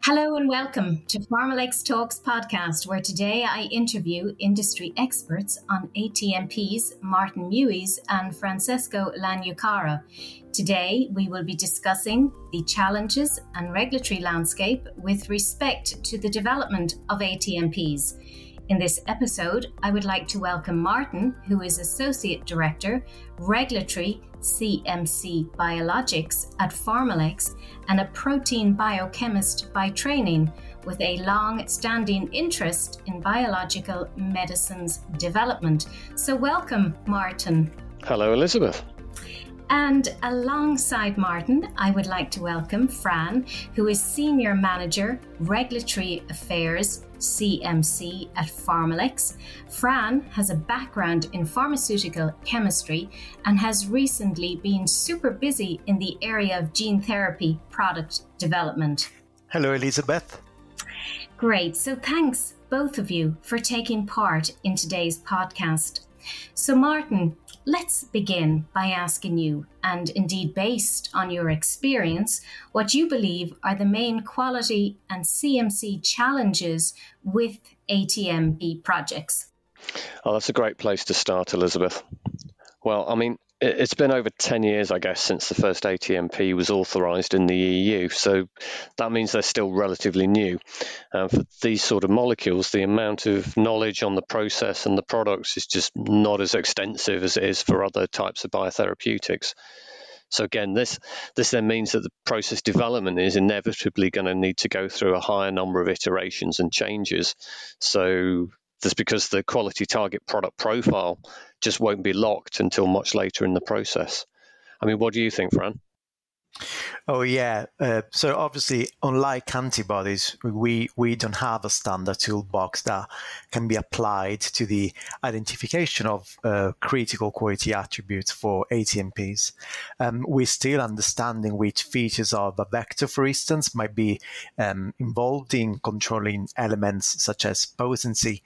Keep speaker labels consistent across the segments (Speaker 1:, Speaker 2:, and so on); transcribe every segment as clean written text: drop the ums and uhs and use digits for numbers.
Speaker 1: Hello and welcome to PharmaLex Talks podcast, where today I interview industry experts on ATMPs, Martin Muis and Francesco Lanucara. Today we will be discussing the challenges and regulatory landscape with respect to the development of ATMPs. In this episode, I would like to welcome Martin, who is Associate Director, Regulatory CMC Biologics at PharmaLex and a protein biochemist by training with a long-standing interest in biological medicines development. So welcome, Martin.
Speaker 2: Hello, Elizabeth.
Speaker 1: And alongside Martin, I would like to welcome Fran, who is Senior Manager, Regulatory Affairs, CMC at PharmaLex. Fran has a background in pharmaceutical chemistry and has recently been super busy in the area of gene therapy product development.
Speaker 3: Hello, Elizabeth.
Speaker 1: Great. So thanks, both of you, for taking part in today's podcast. So Martin, let's begin by asking you, and indeed based on your experience, what you believe are the main quality and CMC challenges with ATMP projects.
Speaker 2: Oh, that's a great place to start, Elizabeth. Well, it's been over 10 years, I guess, since the first ATMP was authorised in the EU, so that means they're still relatively new. For these sort of molecules, the amount of knowledge on the process and the products is just not as extensive as it is for other types of biotherapeutics. So again, this then means that the process development is inevitably going to need to go through a higher number of iterations and changes. So that's because the quality target product profile just won't be locked until much later in the process. What do you think, Fran?
Speaker 3: Oh, yeah. So obviously, unlike antibodies, we don't have a standard toolbox that can be applied to the identification of critical quality attributes for ATMPs. We're still understanding which features of a vector, for instance, might be involved in controlling elements such as potency,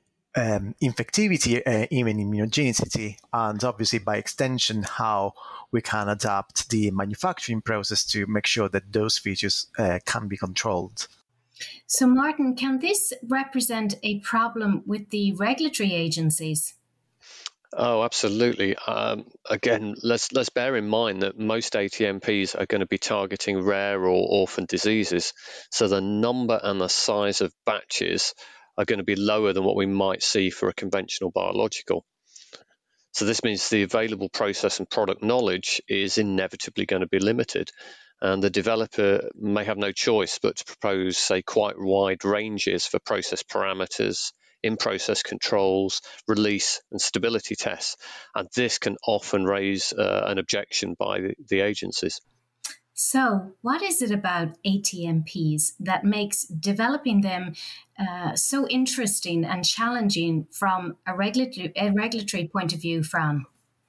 Speaker 3: infectivity, even immunogenicity, and obviously by extension how we can adapt the manufacturing process to make sure that those features can be controlled.
Speaker 1: So Martin, can this represent a problem with the regulatory agencies?
Speaker 2: Oh, absolutely. Again, let's bear in mind that most ATMPs are going to be targeting rare or orphan diseases, so the number and the size of batches are going to be lower than what we might see for a conventional biological. So this means the available process and product knowledge is inevitably going to be limited, and the developer may have no choice but to propose, say, quite wide ranges for process parameters, in-process controls, release and stability tests, and this can often raise an objection by the agencies.
Speaker 1: So, what is it about ATMPs that makes developing them so interesting and challenging from a regulatory point of view, Fran?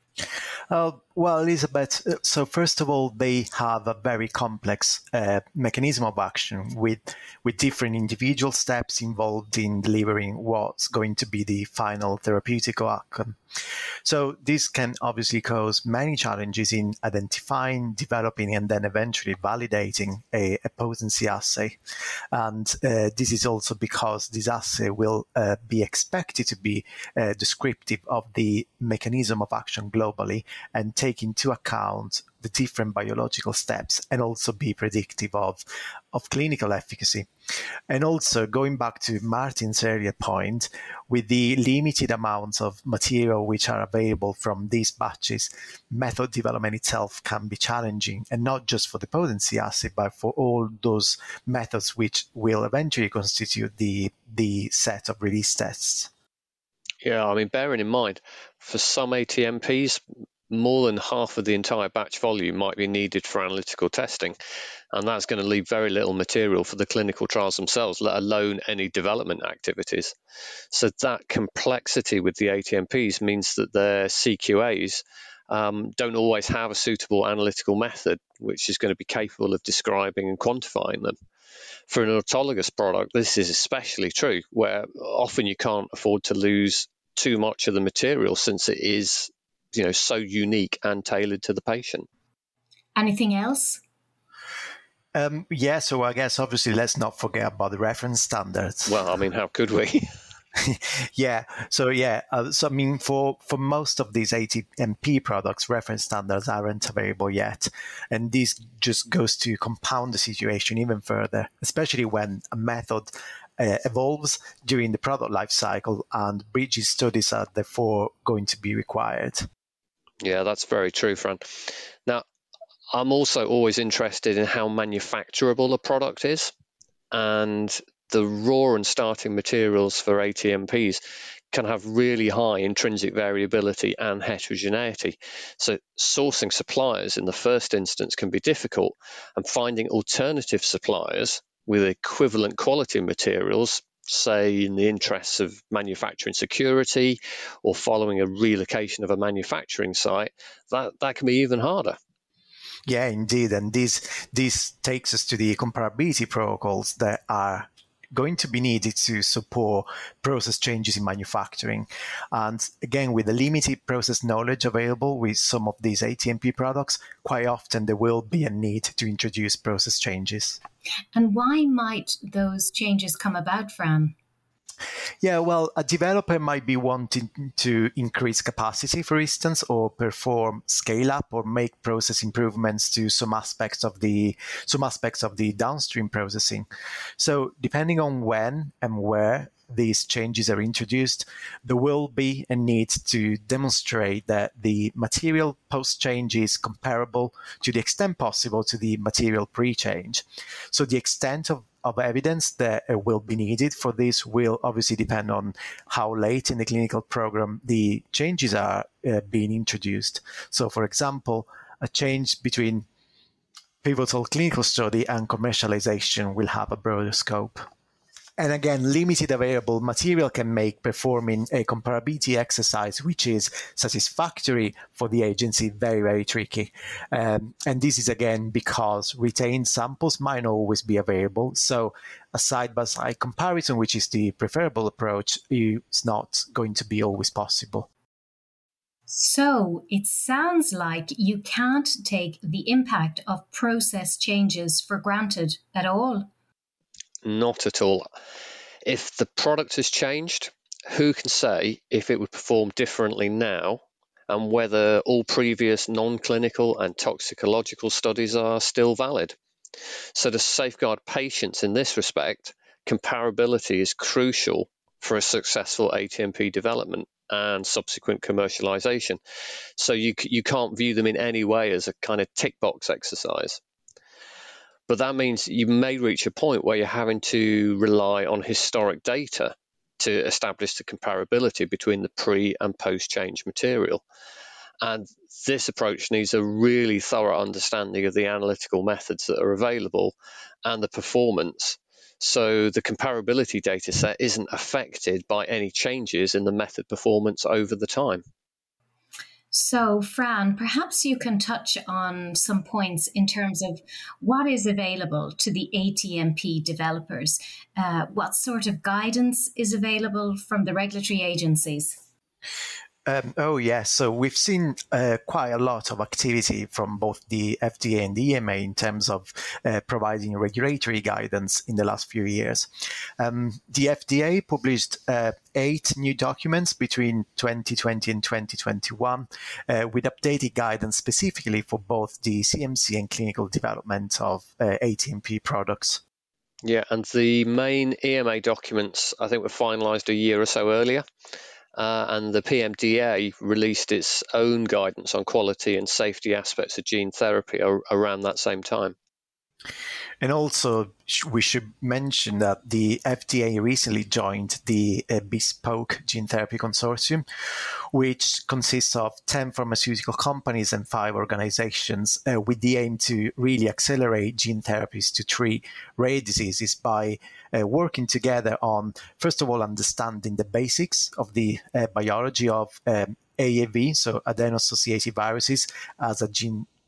Speaker 3: Well, Elizabeth, so first of all, they have a very complex mechanism of action with different individual steps involved in delivering what's going to be the final therapeutic outcome. So this can obviously cause many challenges in identifying, developing, and then eventually validating a potency assay. And this is also because this assay will be expected to be descriptive of the mechanism of action globally and take into account the different biological steps and also be predictive of clinical efficacy. And also, going back to Martin's earlier point, with the limited amounts of material which are available from these batches, method development itself can be challenging, and not just for the potency assay, but for all those methods which will eventually constitute the set of release tests.
Speaker 2: Yeah, bearing in mind, for some ATMPs, more than half of the entire batch volume might be needed for analytical testing, and that's going to leave very little material for the clinical trials themselves, let alone any development activities. So that complexity with the ATMPs means that their CQAs don't always have a suitable analytical method which is going to be capable of describing and quantifying them. For an autologous product, this is especially true, where often you can't afford to lose too much of the material since it is so unique and tailored to the patient.
Speaker 1: Anything else?
Speaker 3: Yeah, so I guess obviously let's not forget about the reference standards.
Speaker 2: Well, I mean, how could we?
Speaker 3: Yeah, so I mean, for most of these ATMP products, reference standards aren't available yet, and this just goes to compound the situation even further, especially when a method evolves during the product life cycle, and bridging studies are therefore going to be required.
Speaker 2: Yeah, that's very true, Fran. Now, I'm also always interested in how manufacturable a product is, and the raw and starting materials for ATMPs can have really high intrinsic variability and heterogeneity. So sourcing suppliers in the first instance can be difficult, and finding alternative suppliers with equivalent quality materials, say in the interests of manufacturing security or following a relocation of a manufacturing site, that can be even harder.
Speaker 3: Yeah, indeed. And this takes us to the comparability protocols that are going to be needed to support process changes in manufacturing. And again, with the limited process knowledge available with some of these ATMP products, quite often there will be a need to introduce process changes.
Speaker 1: And why might those changes come about, Fran?
Speaker 3: Yeah, well, a developer might be wanting to increase capacity, for instance, or perform scale up or make process improvements to some aspects of the downstream processing. So, depending on when and where these changes are introduced, there will be a need to demonstrate that the material post-change is comparable to the extent possible to the material pre-change. So the extent of evidence that will be needed for this will obviously depend on how late in the clinical program the changes are being introduced. So, for example, a change between pivotal clinical study and commercialization will have a broader scope. And again, limited available material can make performing a comparability exercise, which is satisfactory for the agency, very, very tricky. And this is again because retained samples might not always be available. So a side-by-side comparison, which is the preferable approach, is not going to be always possible.
Speaker 1: So it sounds like you can't take the impact of process changes for granted at all.
Speaker 2: Not at all. If the product has changed, who can say if it would perform differently now and whether all previous non-clinical and toxicological studies are still valid? So to safeguard patients in this respect, comparability is crucial for a successful ATMP development and subsequent commercialization. So you can't view them in any way as a kind of tick box exercise. But that means you may reach a point where you're having to rely on historic data to establish the comparability between the pre and post-change material. And this approach needs a really thorough understanding of the analytical methods that are available and the performance. So the comparability data set isn't affected by any changes in the method performance over the time.
Speaker 1: So, Fran, perhaps you can touch on some points in terms of what is available to the ATMP developers. What sort of guidance is available from the regulatory agencies?
Speaker 3: Yes. So we've seen quite a lot of activity from both the FDA and the EMA in terms of providing regulatory guidance in the last few years. The FDA published 8 new documents between 2020 and 2021 with updated guidance specifically for both the CMC and clinical development of ATMP products.
Speaker 2: Yeah, and the main EMA documents, I think, were finalised a year or so earlier. And the PMDA released its own guidance on quality and safety aspects of gene therapy around that same time.
Speaker 3: And also, we should mention that the FDA recently joined the Bespoke Gene Therapy Consortium, which consists of 10 pharmaceutical companies and 5 organizations with the aim to really accelerate gene therapies to treat rare diseases by working together on, first of all, understanding the basics of the biology of AAV, so adeno-associated viruses, as a gene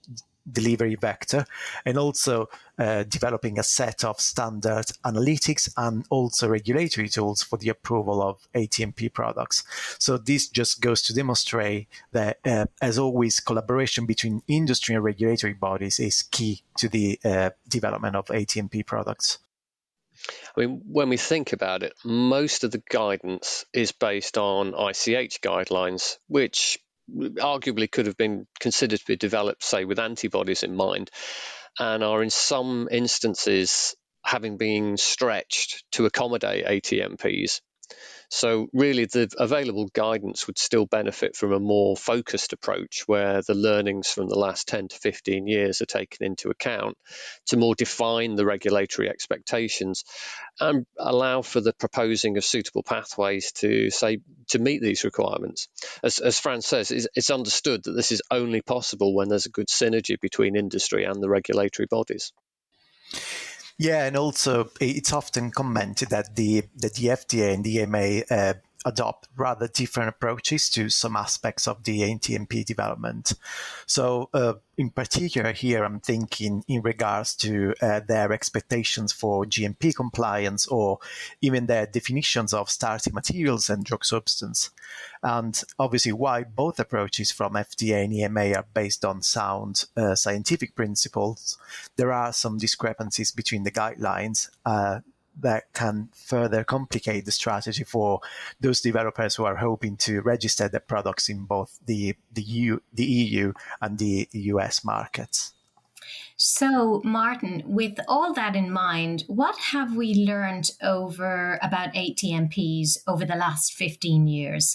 Speaker 3: delivery vector, and also developing a set of standard analytics and also regulatory tools for the approval of ATMP products. So this just goes to demonstrate that, as always, collaboration between industry and regulatory bodies is key to the development of ATMP products.
Speaker 2: I mean, when we think about it, most of the guidance is based on ICH guidelines, which arguably could have been considered to be developed, say, with antibodies in mind, and are in some instances having been stretched to accommodate ATMPs. So really the available guidance would still benefit from a more focused approach where the learnings from the last 10 to 15 years are taken into account to more define the regulatory expectations and allow for the proposing of suitable pathways to meet these requirements. As Fran says, it's understood that this is only possible when there's a good synergy between industry and the regulatory bodies.
Speaker 3: Yeah, and also it's often commented that the FDA and the EMA adopt rather different approaches to some aspects of the ATMP development. So in particular here, I'm thinking in regards to their expectations for GMP compliance or even their definitions of starting materials and drug substance. And obviously, while both approaches from FDA and EMA are based on sound scientific principles, there are some discrepancies between the guidelines that can further complicate the strategy for those developers who are hoping to register their products in both the EU and the US markets.
Speaker 1: So, Martin, with all that in mind, what have we learned about ATMPs over the last 15 years?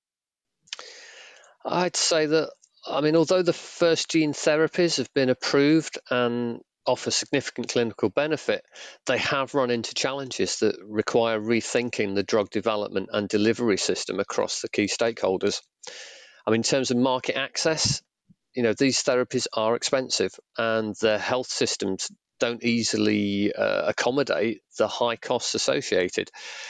Speaker 2: I'd say that, although the first gene therapies have been approved and offer significant clinical benefit, they have run into challenges that require rethinking the drug development and delivery system across the key stakeholders. In terms of market access, these therapies are expensive and the health systems don't easily accommodate the high costs associated.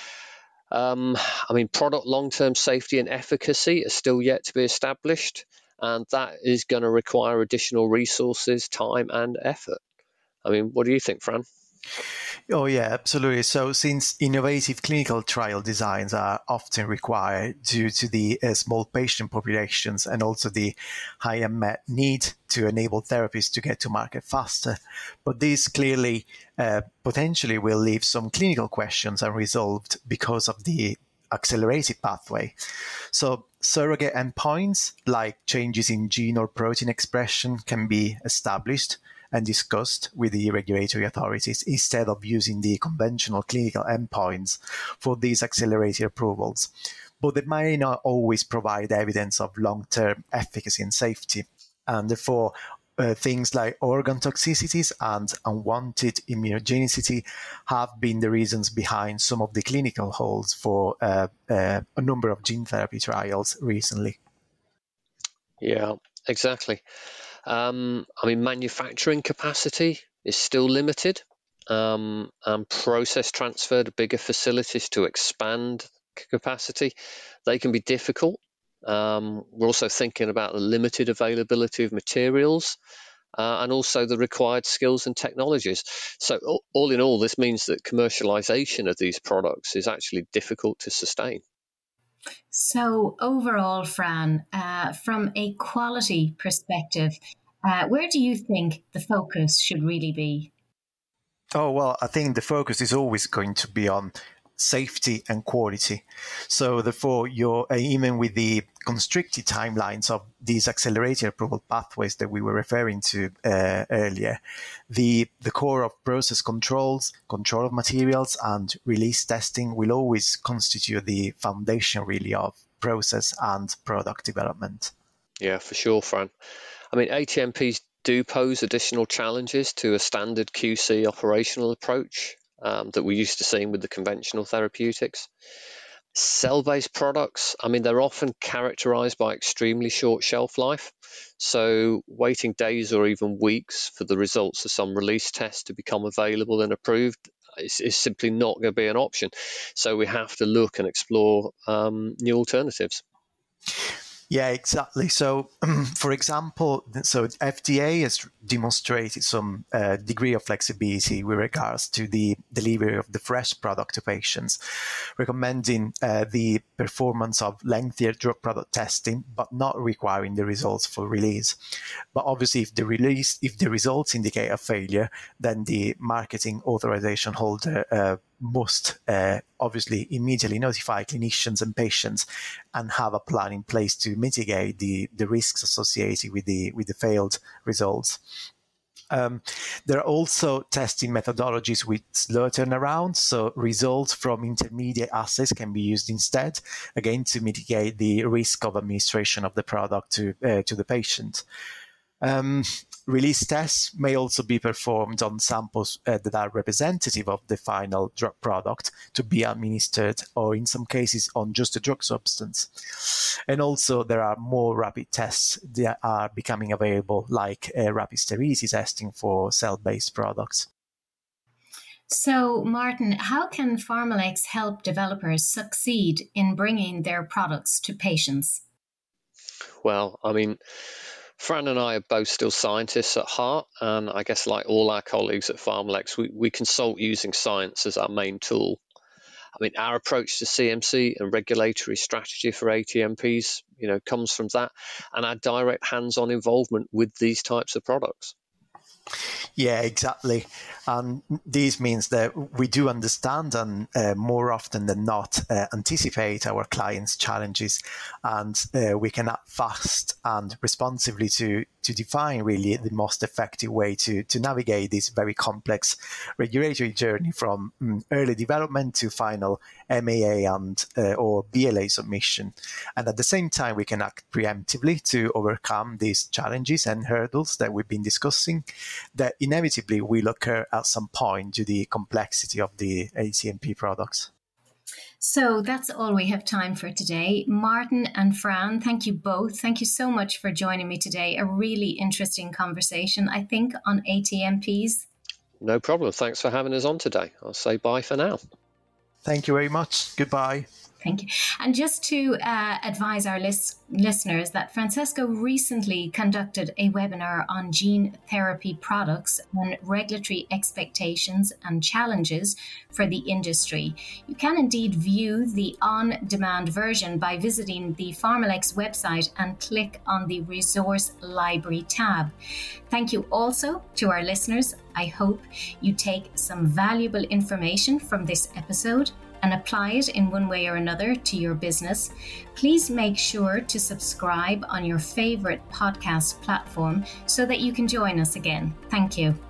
Speaker 2: Product long-term safety and efficacy are still yet to be established, and that is going to require additional resources, time, and effort. What do you think, Fran?
Speaker 3: Oh, yeah, absolutely. So since innovative clinical trial designs are often required due to the small patient populations and also the high unmet need to enable therapies to get to market faster, but this clearly potentially will leave some clinical questions unresolved because of the accelerated pathway. So surrogate endpoints like changes in gene or protein expression can be established and discussed with the regulatory authorities instead of using the conventional clinical endpoints for these accelerated approvals. But they may not always provide evidence of long-term efficacy and safety, and therefore things like organ toxicities and unwanted immunogenicity have been the reasons behind some of the clinical holds for a number of gene therapy trials recently.
Speaker 2: Yeah, exactly. Manufacturing capacity is still limited, and process transfer to bigger facilities to expand capacity, they can be difficult. We're also thinking about the limited availability of materials and also the required skills and technologies. So all in all, this means that commercialization of these products is actually difficult to sustain.
Speaker 1: So overall, Fran, from a quality perspective, where do you think the focus should really be?
Speaker 3: Oh, well, I think the focus is always going to be on safety and quality. So therefore, even with the constricted timelines of these accelerated approval pathways that we were referring to earlier, the core of process controls, control of materials, and release testing will always constitute the foundation really of process and product development.
Speaker 2: Yeah, for sure, Fran. ATMPs do pose additional challenges to a standard QC operational approach that we're used to seeing with the conventional therapeutics. Cell-based products, they're often characterized by extremely short shelf life. So waiting days or even weeks for the results of some release tests to become available and approved is simply not going to be an option. So we have to look and explore new alternatives.
Speaker 3: Yeah, exactly. So, for example, FDA has demonstrated some degree of flexibility with regards to the delivery of the fresh product to patients, recommending the performance of lengthier drug product testing, but not requiring the results for release. But obviously, if the results indicate a failure, then the marketing authorization holder must obviously immediately notify clinicians and patients and have a plan in place to mitigate the risks associated with the failed results. There are also testing methodologies with slow turnaround, so results from intermediate assays can be used instead, again to mitigate the risk of administration of the product to the patient. Release tests may also be performed on samples that are representative of the final drug product to be administered, or in some cases on just the drug substance. And also there are more rapid tests that are becoming available, like rapid sterility testing for cell-based products.
Speaker 1: So, Martin, how can PharmaLex help developers succeed in bringing their products to patients?
Speaker 2: Well, I mean, Fran and I are both still scientists at heart, and I guess like all our colleagues at PharmaLex, we consult using science as our main tool. I mean, our approach to CMC and regulatory strategy for ATMPs, comes from that, and our direct hands-on involvement with these types of products.
Speaker 3: Yeah, exactly. And this means that we do understand and more often than not anticipate our clients' challenges, and we can act fast and responsively to define really the most effective way to navigate this very complex regulatory journey from early development to final MAA and or BLA submission. And at the same time, we can act preemptively to overcome these challenges and hurdles that we've been discussing that inevitably will occur at some point due to the complexity of the ATMP products.
Speaker 1: So that's all we have time for today. Martin and Fran, thank you both. Thank you so much for joining me today. A really interesting conversation, I think, on ATMPs.
Speaker 2: No problem. Thanks for having us on today. I'll say bye for now.
Speaker 3: Thank you very much. Goodbye.
Speaker 1: Thank you. And just to advise our listeners that Francesco recently conducted a webinar on gene therapy products and regulatory expectations and challenges for the industry. You can indeed view the on-demand version by visiting the PharmaLex website and click on the Resource Library tab. Thank you also to our listeners. I hope you take some valuable information from this episode and apply it in one way or another to your business. Please make sure to subscribe on your favorite podcast platform so that you can join us again. Thank you.